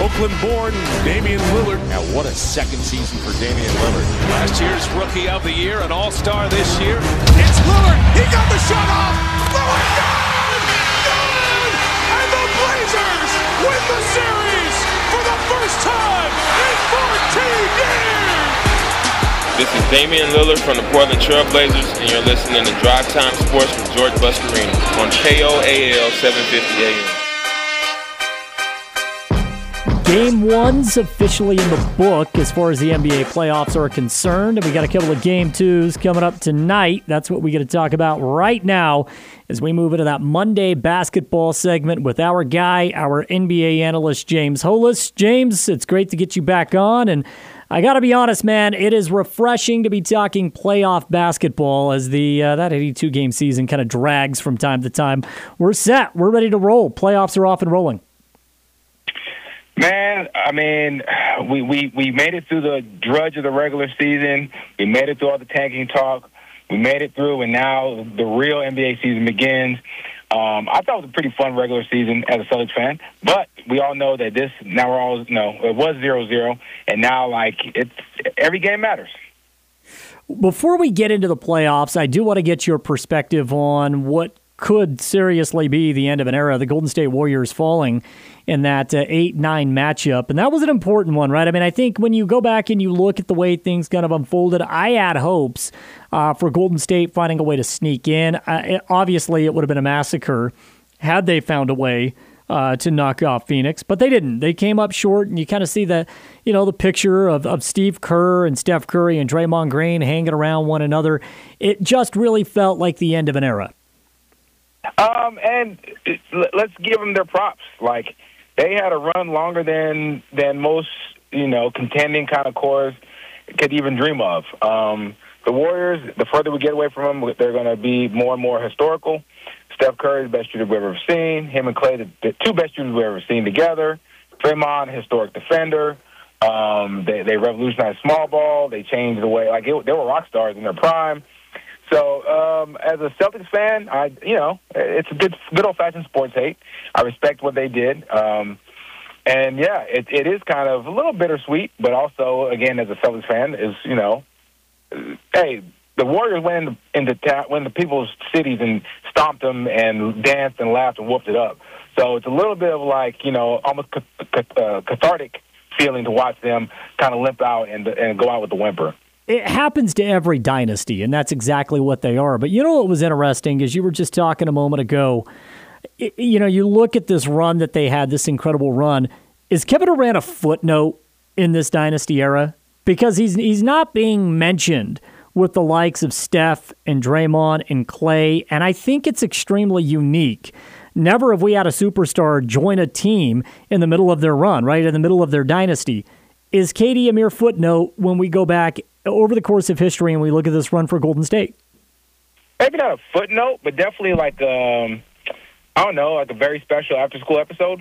Oakland-born Damian Lillard. Now, what a second season for Damian Lillard. Last year's Rookie of the Year, an All-Star this year. It's Lillard. He got the shot off. Lillard, good! Good! And the Blazers win the series for the first time in 14 years! This is Damian Lillard from the Portland Trail Blazers, and you're listening to Drive Time Sports with George Buscarino on KOAL 750 AM. Game one's officially in the book as far as the NBA playoffs are concerned, and we got a couple of game twos coming up tonight. That's what we got to talk about right now as we move into that Monday basketball segment with our guy, our NBA analyst, James Holas. James, it's great to get you back on, and I got to be honest, man, it is refreshing to be talking playoff basketball as that 82-game season kind of drags from time to time. We're set. We're ready to roll. Playoffs are off and rolling. Man, I mean, we made it through the drudge of the regular season. We made it through all the tanking talk. We made it through, and now the real NBA season begins. I thought it was a pretty fun regular season as a Celtics fan, but we all know that now we're all, it was 0-0, and now, it's every game matters. Before we get into the playoffs, I do want to get your perspective on what could seriously be the end of an era, the Golden State Warriors falling in that 8-9 matchup. And that was an important one, right? I mean, I think when you go back and you look at the way things kind of unfolded, I had hopes for Golden State finding a way to sneak in. Obviously, it would have been a massacre had they found a way to knock off Phoenix, but they didn't. They came up short, and you kind of see the picture of Steve Kerr and Steph Curry and Draymond Green hanging around one another. It just really felt like the end of an era. And let's give them their props. They had a run longer than most, contending kind of cores could even dream of. The Warriors, the further we get away from them, they're going to be more and more historical. Steph Curry, the best shooter we've ever seen. Him and Klay, the two best shooters we've ever seen together. Draymond, historic defender. They revolutionized small ball. They changed the way, they were rock stars in their prime. So, as a Celtics fan, it's a good old-fashioned sports hate. I respect what they did. And, yeah, it is kind of a little bittersweet, but also, again, as a Celtics fan, is, hey, the Warriors went into people's cities and stomped them and danced and laughed and whooped it up. So it's a little bit of almost cathartic feeling to watch them kind of limp out and go out with the whimper. It happens to every dynasty, and that's exactly what they are. But what was interesting is you were just talking a moment ago, you look at this run that they had, this incredible run. Is Kevin Durant a footnote in this dynasty era? Because he's not being mentioned with the likes of Steph and Draymond and Klay, and I think it's extremely unique. Never have we had a superstar join a team in the middle of their run, right, in the middle of their dynasty. Is KD a mere footnote when we go back over the course of history and we look at this run for Golden State? Maybe not a footnote, but definitely a very special after-school episode,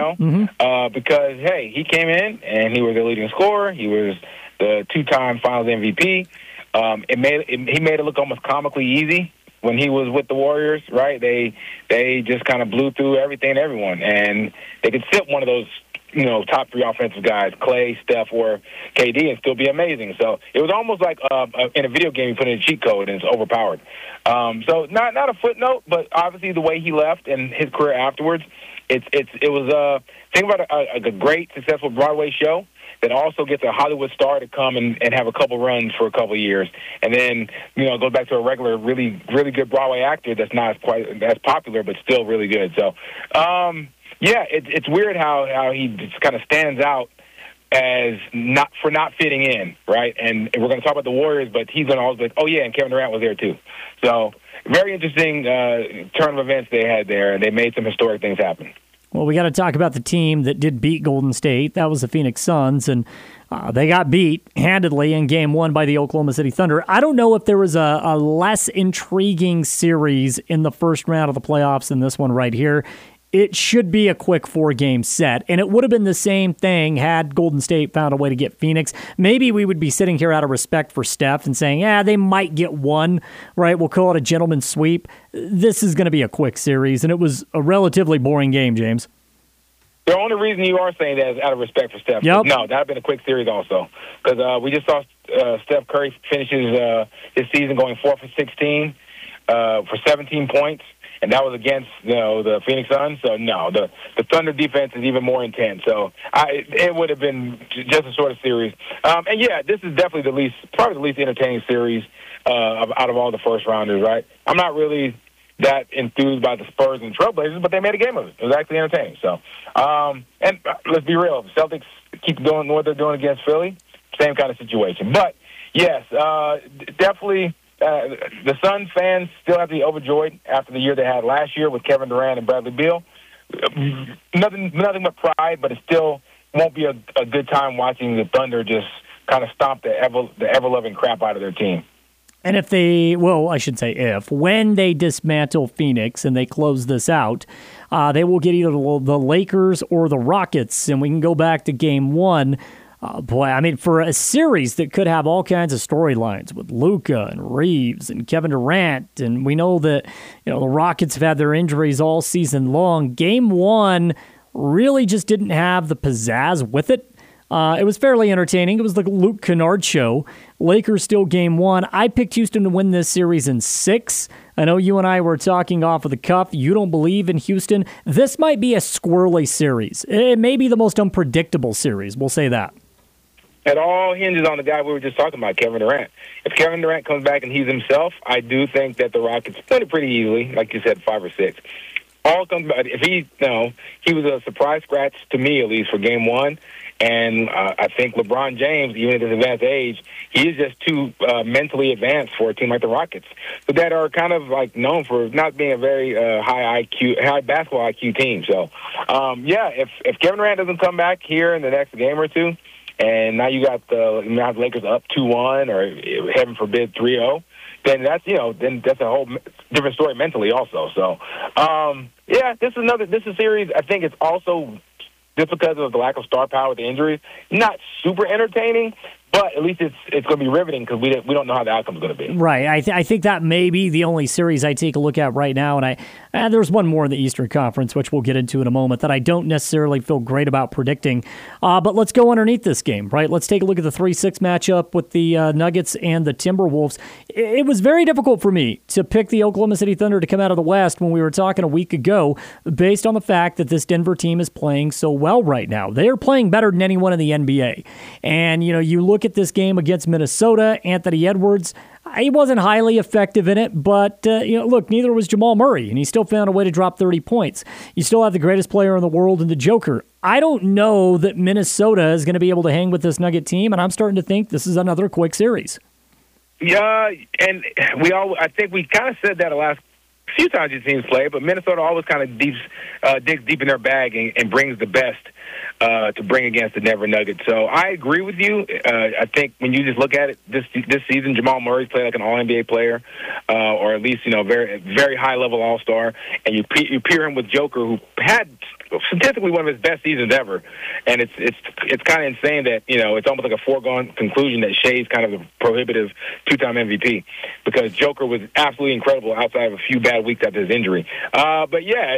because, hey, he came in and he was the leading scorer. He was the two-time Finals MVP. He made it look almost comically easy when he was with the Warriors, right? They just kind of blew through everything and everyone, and they could sit one of those top three offensive guys, Klay, Steph, or KD, and still be amazing. So it was almost like in a video game you put in a cheat code and it's overpowered. So not a footnote, but obviously the way he left and his career afterwards, it was think about a great, successful Broadway show that also gets a Hollywood star to come and have a couple runs for a couple of years, and then goes back to a regular, really, really good Broadway actor that's not quite as popular, but still really good. So. Yeah, it's weird how he just kind of stands out as not fitting in, right? And we're going to talk about the Warriors, but he's going to always be like, oh, yeah, and Kevin Durant was there too. So very interesting turn of events they had there, and they made some historic things happen. Well, we got to talk about the team that did beat Golden State. That was the Phoenix Suns, and they got beat handedly in Game 1 by the Oklahoma City Thunder. I don't know if there was a less intriguing series in the first round of the playoffs than this one right here. It should be a quick 4-game set, and it would have been the same thing had Golden State found a way to get Phoenix. Maybe we would be sitting here out of respect for Steph and saying, they might get one, right? We'll call it a gentleman's sweep. This is going to be a quick series, and it was a relatively boring game, James. The only reason you are saying that is out of respect for Steph. Yep. No, that would have been a quick series also. Because we just saw Steph Curry finishes his season going 4 for 16 for 17 points, and that was against the Phoenix Suns. So, no, the Thunder defense is even more intense. So it would have been just a sort of series. And, yeah, this is definitely probably the least entertaining series out of all the first-rounders, right? I'm not really that enthused by the Spurs and Trailblazers, but they made a game of it. It was actually entertaining. So, and let's be real, the Celtics keep doing what they're doing against Philly, same kind of situation. But, yes, definitely the Suns fans still have to be overjoyed after the year they had last year with Kevin Durant and Bradley Beal. Nothing but pride, but it still won't be a good time watching the Thunder just kind of stomp the ever-loving crap out of their team. And when they dismantle Phoenix and they close this out, they will get either the Lakers or the Rockets, and we can go back to Game 1. For a series that could have all kinds of storylines with Luka and Reeves and Kevin Durant, and we know that the Rockets have had their injuries all season long, Game 1 really just didn't have the pizzazz with it. It was fairly entertaining. It was the Luke Kennard show. Lakers still Game 1. I picked Houston to win this series in 6. I know you and I were talking off of the cuff. You don't believe in Houston. This might be a squirrely series. It may be the most unpredictable series. We'll say that. It all hinges on the guy we were just talking about, Kevin Durant. If Kevin Durant comes back and he's himself, I do think that the Rockets win it pretty easily, like you said, 5 or 6. All comes back. If he was a surprise scratch to me, at least, for Game 1. And I think LeBron James, even at his advanced age, he is just too mentally advanced for a team like the Rockets, that are kind of like known for not being a very high basketball IQ team. So, if Kevin Durant doesn't come back here in the next game or two, and now you got the Lakers up 2-1 or heaven forbid 3-0, then that's a whole different story mentally also. So, this is a series. I think it's also, just because of the lack of star power with the injuries, not super entertaining, but at least it's going to be riveting because we don't know how the outcome is going to be. Right. I think that may be the only series I take a look at right now, and there's one more in the Eastern Conference, which we'll get into in a moment, that I don't necessarily feel great about predicting. But let's go underneath this game, right? Let's take a look at the 3-6 matchup with the Nuggets and the Timberwolves. It was very difficult for me to pick the Oklahoma City Thunder to come out of the West when we were talking a week ago, based on the fact that this Denver team is playing so well right now. They are playing better than anyone in the NBA. And, you look at this game against Minnesota, Anthony Edwards, he wasn't highly effective in it, but, look, neither was Jamal Murray, and he still found a way to drop 30 points. You still have the greatest player in the world in the Joker. I don't know that Minnesota is going to be able to hang with this Nugget team, and I'm starting to think this is another quick series. Yeah, and I think we kind of said that the last few times these teams play, but Minnesota always kind of digs deep in their bag and brings the best to bring against the Denver Nuggets. So I agree with you. I think when you just look at it this season, Jamal Murray's played like an All-NBA player, or at least very very high level All-Star, and you pair him with Joker, who had statistically one of his best seasons ever, and it's kind of insane that it's almost like a foregone conclusion that Shea's kind of a prohibitive 2-time MVP, because Joker was absolutely incredible outside of a few bad weeks after his injury. But yeah,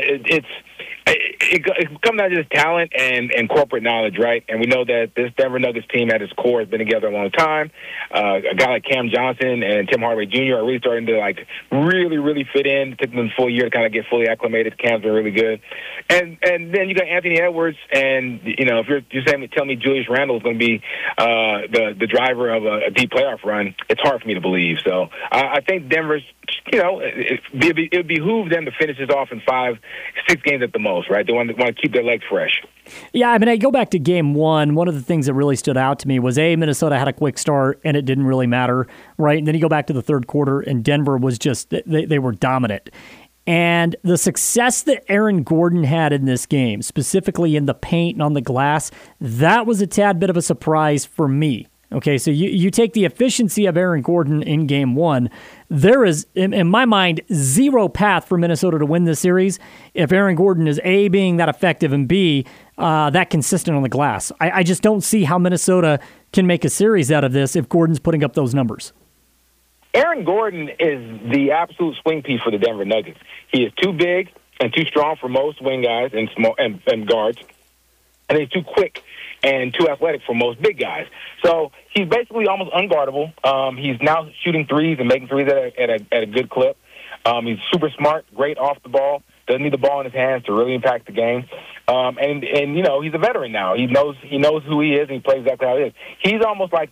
it comes down to just talent and corporate knowledge, right? And we know that this Denver Nuggets team at its core has been together a long time. A guy like Cam Johnson and Tim Hardaway Jr. are really starting to really, really fit in. It took them a full year to kind of get fully acclimated. Cam's been really good. And then you got Anthony Edwards, and if you're telling me Julius Randle is going to be the driver of a deep playoff run, it's hard for me to believe. So I think Denver's, it would behoove them to finish this off in 5-6 games at the most, right? They want to keep their legs fresh. Yeah, I go back to Game 1. One of the things that really stood out to me was, Minnesota had a quick start, and it didn't really matter, right? And then you go back to the third quarter, and Denver was just, they were dominant. And the success that Aaron Gordon had in this game, specifically in the paint and on the glass, that was a tad bit of a surprise for me. Okay, so you take the efficiency of Aaron Gordon in Game 1. There is, in my mind, zero path for Minnesota to win this series if Aaron Gordon is, A, being that effective, and B, that consistent on the glass. I just don't see how Minnesota can make a series out of this if Gordon's putting up those numbers. Aaron Gordon is the absolute swing piece for the Denver Nuggets. He is too big and too strong for most wing guys and guards. and he's too quick and too athletic for most big guys. So he's basically almost unguardable. He's now shooting threes and making threes at a good clip. He's super smart, great off the ball. Doesn't need the ball in his hands to really impact the game. And you know, he's a veteran now. He knows who he is, and he plays exactly how he is. He's almost like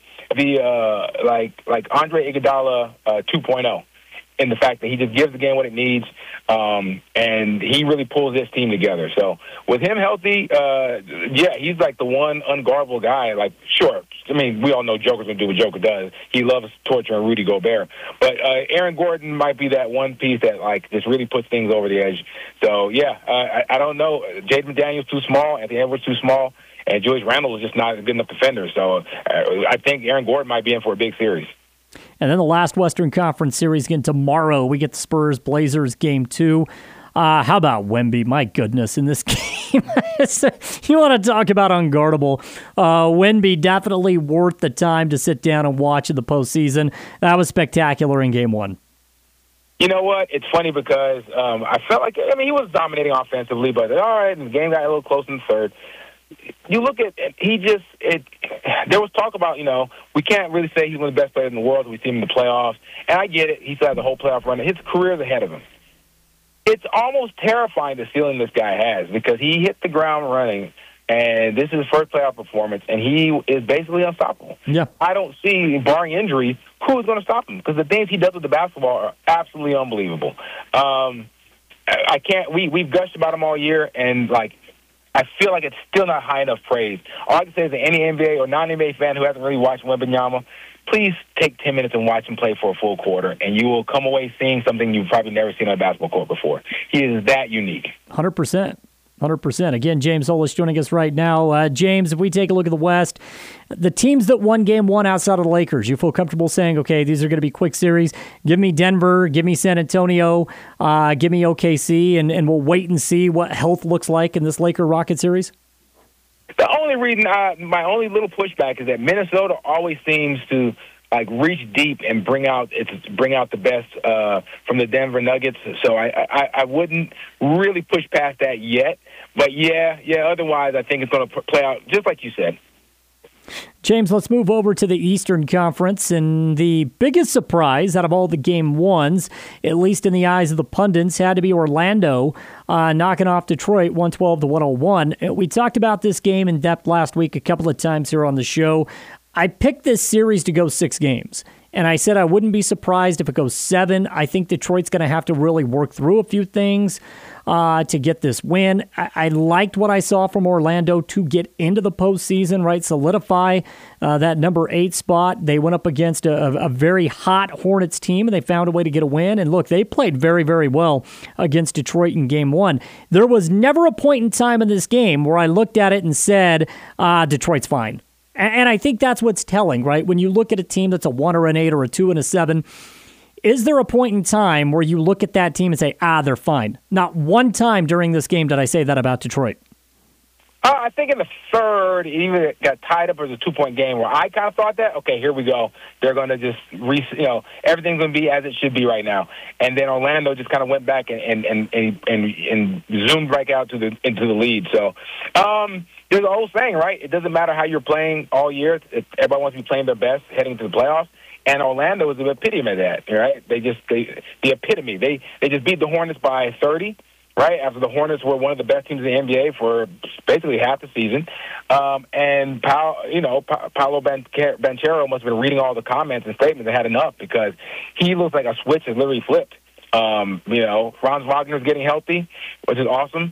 like Andre Iguodala 2.0. In the fact that he just gives the game what it needs, and he really pulls this team together. So with him healthy, he's like the one unguardable guy. Like, sure, I mean, we all know Joker's going to do what Joker does. He loves torturing Rudy Gobert. But Aaron Gordon might be that one piece that, like, just really puts things over the edge. So, I don't know. Jaden McDaniel's too small. Anthony Edwards too small. And Julius Randle is just not a good enough defender. So I think Aaron Gordon might be in for a big series. And then the last Western Conference series again tomorrow. We get the Spurs-Blazers game 2. How about Wemby? My goodness, in this game. You want to talk about unguardable. Wemby definitely worth the time to sit down and watch in the postseason. That was spectacular in game 1. You know what? It's funny because I felt like, I mean, he was dominating offensively, but all right, and the game got a little close in the third. You look at there was talk about, you know, we can't really say he's one of the best players in the world. We see him in the playoffs. And I get it. He still has the whole playoff run. His career's ahead of him. It's almost terrifying the ceiling this guy has because he hit the ground running, and this is his first playoff performance, and he is basically unstoppable. Yeah. I don't see, barring injury, who's going to stop him because the things he does with the basketball are absolutely unbelievable. I can't. We've gushed about him all year, and, like, I feel like it's still not high enough praise. All I can say is that any NBA or non-NBA fan who hasn't really watched Wembanyama, please take 10 minutes and watch him play for a full quarter, and you will come away seeing something you've probably never seen on a basketball court before. He is that unique. 100%. 100%. Again, James Solis joining us right now. James, if we take a look at the West, the teams that won game 1 outside of the Lakers, you feel comfortable saying, okay, these are going to be quick series. Give me Denver, give me San Antonio, give me OKC, and we'll wait and see what health looks like in this Laker-Rocket series? The only reason, my only little pushback is that Minnesota always seems to reach deep and bring out the best from the Denver Nuggets. So I wouldn't really push past that yet. But otherwise I think it's going to play out just like you said. James, let's move over to the Eastern Conference, and the biggest surprise out of all the game ones, at least in the eyes of the pundits, had to be Orlando knocking off Detroit 112-101. We talked about this game in depth last week a couple of times here on the show. I picked this series to go 6 games, and I said I wouldn't be surprised if it goes 7. I think Detroit's going to have to really work through a few things to get this win. I liked what I saw from Orlando to get into the postseason, right? Solidify that number 8 spot. They went up against a very hot Hornets team, and they found a way to get a win. And look, they played very, very well against Detroit in game 1. There was never a point in time in this game where I looked at it and said, Detroit's fine. And I think that's what's telling, right? When you look at a team that's a 1 or an 8 or a 2 and a 7, is there a point in time where you look at that team and say, they're fine? Not one time during this game did I say that about Detroit. I think in the third, it even got tied up as a 2-point game where I kind of thought that, okay, here we go. They're going to just, everything's going to be as it should be right now. And then Orlando just kind of went back and zoomed back out into the lead. So there's a whole saying, right? It doesn't matter how you're playing all year. Everybody wants to be playing their best heading to the playoffs. And Orlando was the epitome of that, right? The epitome. They just beat the Hornets by 30. Right after the Hornets were one of the best teams in the NBA for basically half the season, and Paolo Banchero must have been reading all the comments and statements and had enough because he looks like a switch has literally flipped. Franz Wagner's getting healthy, which is awesome.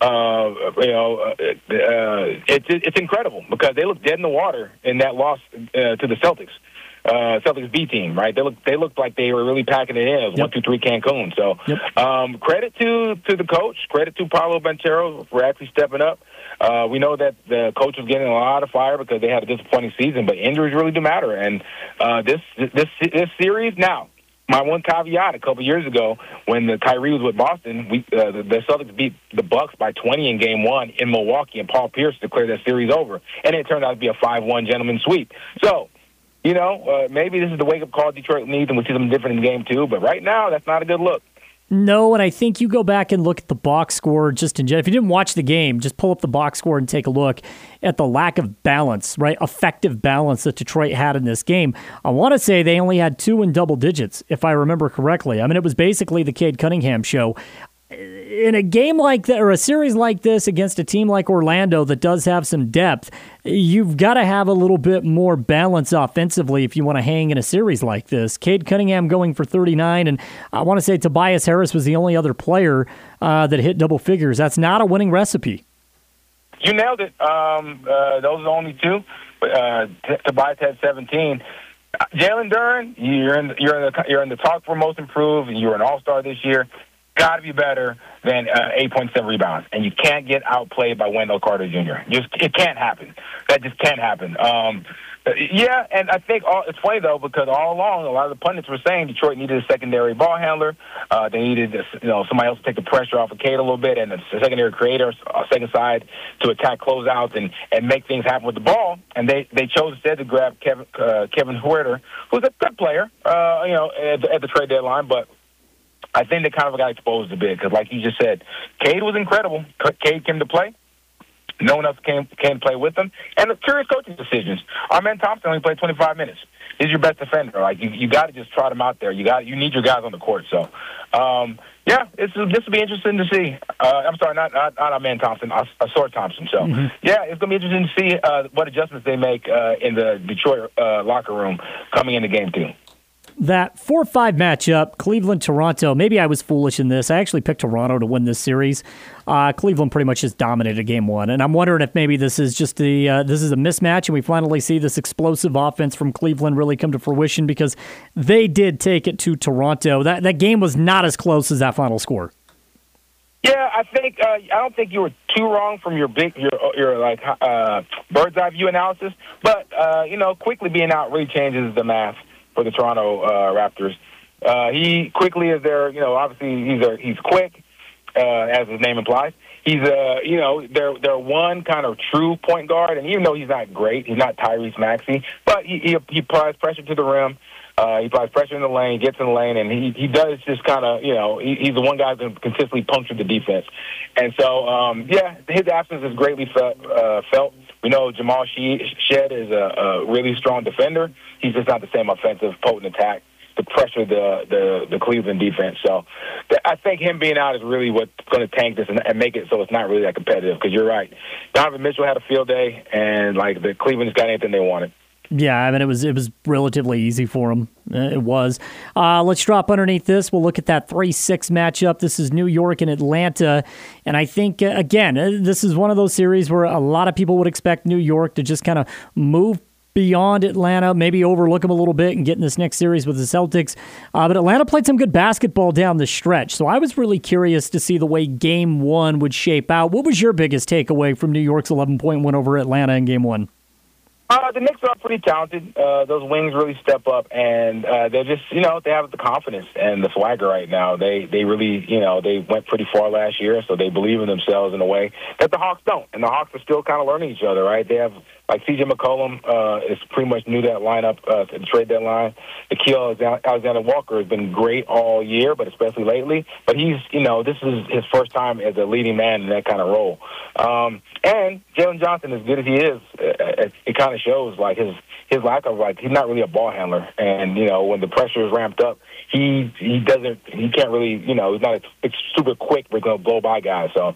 It's incredible because they look dead in the water in that loss to the Celtics. Celtics B team, right? They looked like they were really packing it in. It was 1-2-3 Cancun. So, credit to the coach, credit to Paolo Banchero for actually stepping up. We know that the coach was getting a lot of fire because they had a disappointing season, but injuries really do matter. And this series now. My one caveat a couple years ago when the Kyrie was with Boston, the Celtics beat the Bucks by 20 in Game 1 in Milwaukee, and Paul Pierce declared that series over. And it turned out to be a 5-1 gentleman's sweep. So, maybe this is the wake-up call Detroit needs, and we'll see something different in Game 2. But right now, that's not a good look. No, and I think you go back and look at the box score just in general. If you didn't watch the game, just pull up the box score and take a look at the lack of balance, right? Effective balance that Detroit had in this game. I want to say they only had 2 in double digits, if I remember correctly. I mean, it was basically the Cade Cunningham show. In a game like that, or a series like this against a team like Orlando that does have some depth, you've got to have a little bit more balance offensively if you want to hang in a series like this. Cade Cunningham going for 39, and I want to say Tobias Harris was the only other player that hit double figures. That's not a winning recipe. You nailed it. Those are the only 2. Tobias had 17. Jalen Duren, you're in the talk for most improved. You're an All-Star this year. Got to be better than 8.7 rebounds, and you can't get outplayed by Wendell Carter Jr. It can't happen. That just can't happen. Yeah, and I think it's funny though because all along a lot of the pundits were saying Detroit needed a secondary ball handler. They needed somebody else to take the pressure off of Cade a little bit, and a secondary creator, second side to attack closeouts and make things happen with the ball. And they chose instead to grab Kevin Huerter, who's a good player, at the trade deadline, but I think they kind of got exposed a bit because, like you just said, Cade was incredible. Cade came to play. No one else came to play with him. And the curious coaching decisions. Arman Thompson only played 25 minutes. He's your best defender. Like you got to just trot him out there. You need your guys on the court. So, this will be interesting to see. I'm sorry, not Arman Thompson, Ausar Thompson. So, yeah, it's going to be interesting to see what adjustments they make in the Detroit locker room coming into Game 2. That 4-5 matchup, Cleveland-Toronto, maybe I was foolish in this. I actually picked Toronto to win this series. Cleveland pretty much just dominated Game 1, and I'm wondering if maybe this is just this is a mismatch, and we finally see this explosive offense from Cleveland really come to fruition because they did take it to Toronto. That game was not as close as that final score. Yeah, I think I don't think you were too wrong from your bird's eye view analysis, but quickly being out really changes the math for the Toronto Raptors. He quickly is there, obviously he's quick, as his name implies. He's their one kind of true point guard, and even though he's not great, he's not Tyrese Maxey, but he applies pressure to the rim. He applies pressure in the lane, gets in the lane, and he does just kind of, he's the one guy who can consistently puncture the defense. And so, his absence is greatly felt. We know Jamal Shead is a really strong defender. He's just not the same offensive, potent attack to pressure the Cleveland defense. So I think him being out is really what's going to tank this and make it so it's not really that competitive. Because you're right, Donovan Mitchell had a field day, and the Cleveland's got anything they wanted. Yeah, I mean, it was relatively easy for them. It was. Let's drop underneath this. We'll look at that 3-6 matchup. This is New York and Atlanta. And I think, again, this is one of those series where a lot of people would expect New York to just kind of move beyond Atlanta, maybe overlook them a little bit and get in this next series with the Celtics. But Atlanta played some good basketball down the stretch. So I was really curious to see the way Game 1 would shape out. What was your biggest takeaway from New York's 11-point win over Atlanta in Game 1? The Knicks are pretty talented. Those wings really step up, and they're just, they have the confidence and the swagger right now. They really, they went pretty far last year, so they believe in themselves in a way that the Hawks don't. And the Hawks are still kind of learning each other, right? They have, C.J. McCollum is pretty much new to that lineup at the trade deadline. Nickeil Alexander-Walker has been great all year, but especially lately. But he's, this is his first time as a leading man in that kind of role. And Jalen Johnson, as good as he is, it kind of shows his lack of he's not really a ball handler, and when the pressure is ramped up, he can't really he's not super quick. We're gonna blow by guys. So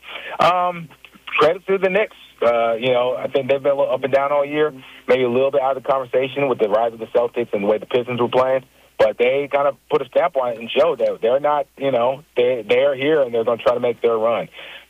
credit to the Knicks. I think they've been a little up and down all year, maybe a little bit out of the conversation with the rise of the Celtics and the way the Pistons were playing. But they kind of put a stamp on it and showed that they're not, they're here and they're going to try to make their run.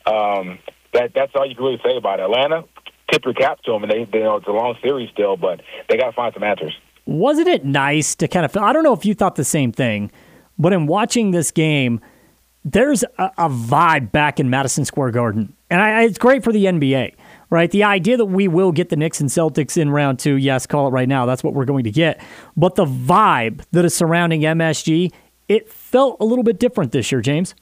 That's all you can really say about it. Atlanta, tip your cap to them, and it's a long series still, but they got to find some answers. Wasn't it nice to kind of, I don't know if you thought the same thing, but in watching this game, there's a vibe back in Madison Square Garden. And it's great for the NBA, right? The idea that we will get the Knicks and Celtics in round 2, yes, call it right now, that's what we're going to get. But the vibe that is surrounding MSG, it felt a little bit different this year, James.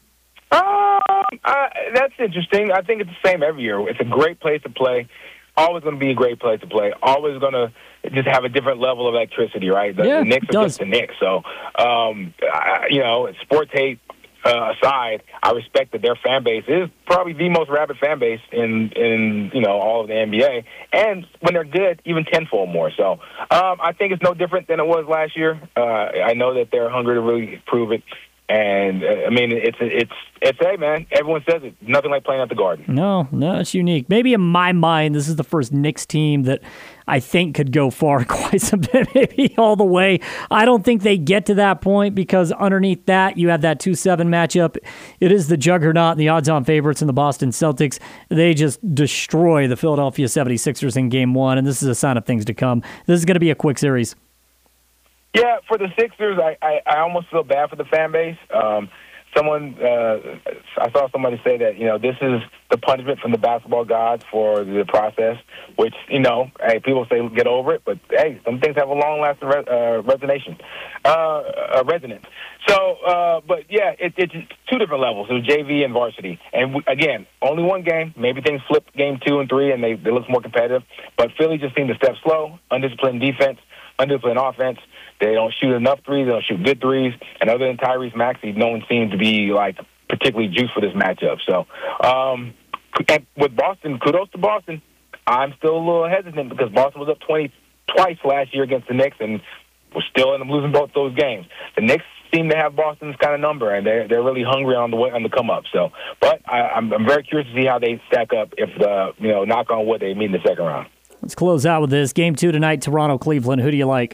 That's interesting. I think it's the same every year. It's a great place to play. Always going to be a great place to play. Always going to just have a different level of electricity, right? The Knicks are just the Knicks. So, sports hate aside, I respect that their fan base is probably the most rabid fan base in all of the NBA, and when they're good, even tenfold more. So I think it's no different than it was last year. I know that they're hungry to really prove it. And I mean, it's hey man, everyone says it. Nothing like playing at the Garden. No, it's unique. Maybe in my mind, this is the first Knicks team that I think could go far quite a bit, maybe all the way. I don't think they get to that point because underneath that, you have that 2-7 matchup. It is the juggernaut, the odds-on favorites in the Boston Celtics. They just destroy the Philadelphia 76ers in Game 1, and this is a sign of things to come. This is going to be a quick series. Yeah, for the Sixers, I almost feel bad for the fan base. I saw somebody say that, this is the punishment from the basketball gods for the process, which, hey, people say get over it, but, hey, some things have a long-lasting resonance. So, but, yeah, it's two different levels. It was JV and varsity. And, again, only one game. Maybe things flip Game 2 and 3, and they look more competitive. But Philly just seemed to step slow, undisciplined defense, undisciplined offense. They don't shoot enough threes. They don't shoot good threes. And other than Tyrese Maxey, no one seemed to be, particularly juiced for this matchup. So, and with Boston, kudos to Boston. I'm still a little hesitant because Boston was up 20 twice last year against the Knicks, and we're still in losing both those games. The Knicks seem to have Boston's kind of number, and they're really hungry on the come up. So, but I'm very curious to see how they stack up if knock on wood, they meet in the second round. Let's close out with this. Game 2 tonight, Toronto-Cleveland. Who do you like?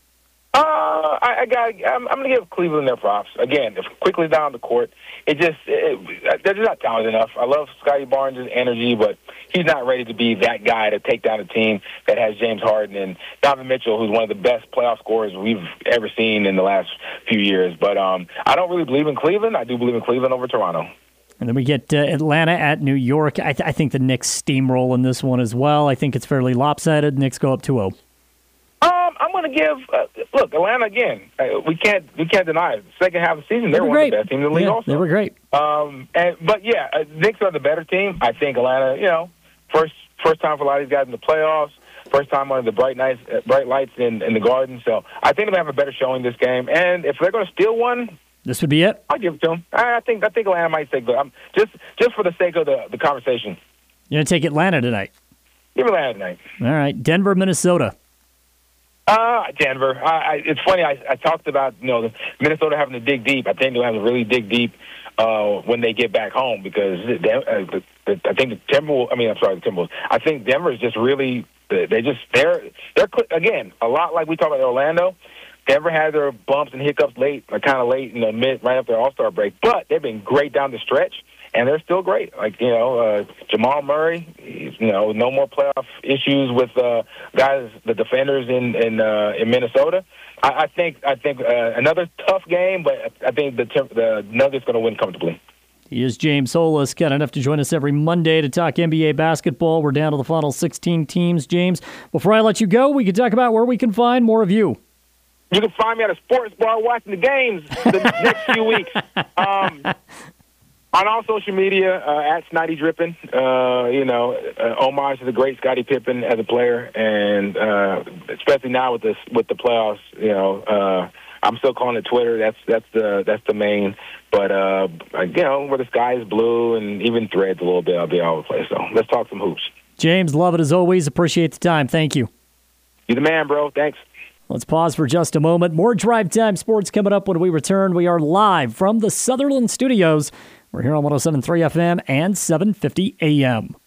I'm going to give Cleveland their props. Again, if quickly down the court, they're just not talented enough. I love Scotty Barnes' energy, but he's not ready to be that guy to take down a team that has James Harden and Donovan Mitchell, who's one of the best playoff scorers we've ever seen in the last few years. But I don't really believe in Cleveland. I do believe in Cleveland over Toronto. And then we get Atlanta at New York. I think the Knicks steamroll in this one as well. I think it's fairly lopsided. Knicks go up 2-0. I'm going to give look, Atlanta again. We can't deny it. Second half of the season, they were one of the best teams in the league. Also, they were great. Knicks are the better team. I think Atlanta. First time for a lot of these guys in the playoffs. First time under the bright lights in the Garden. So I think they'll have a better showing this game. And if they're going to steal one, this would be it. I'll give it to them. I think Atlanta might say good. Just for the sake of the conversation. You're going to take Atlanta tonight. Give Atlanta tonight. All right, Denver, Minnesota. Denver. It's funny. I talked about Minnesota having to dig deep. I think they'll have to really dig deep when they get back home because I think the Timberwolves. I think Denver is just really they're again a lot like we talked about Orlando. Denver had their bumps and hiccups late in the mid right after their All-Star break, but they've been great down the stretch. And they're still great. Jamal Murray, no more playoff issues with guys, the defenders in Minnesota. I think another tough game, but I think the Nuggets going to win comfortably. He is James Solis, kind enough to join us every Monday to talk NBA basketball. We're down to the final 16 teams. James, before I let you go, we can talk about where we can find more of you. You can find me at a sports bar watching the games the next few weeks. On all social media, at Snotty Drippin', homage to the great Scottie Pippen as a player, and especially now with the playoffs, I'm still calling it Twitter. That's the main, but where the sky is blue and even Threads a little bit, I'll be all over the place. So let's talk some hoops. James, love it as always. Appreciate the time. Thank you. You're the man, bro. Thanks. Let's pause for just a moment. More Drive Time Sports coming up when we return. We are live from the Sutherland Studios. We're here on 107.3 FM and 750 AM.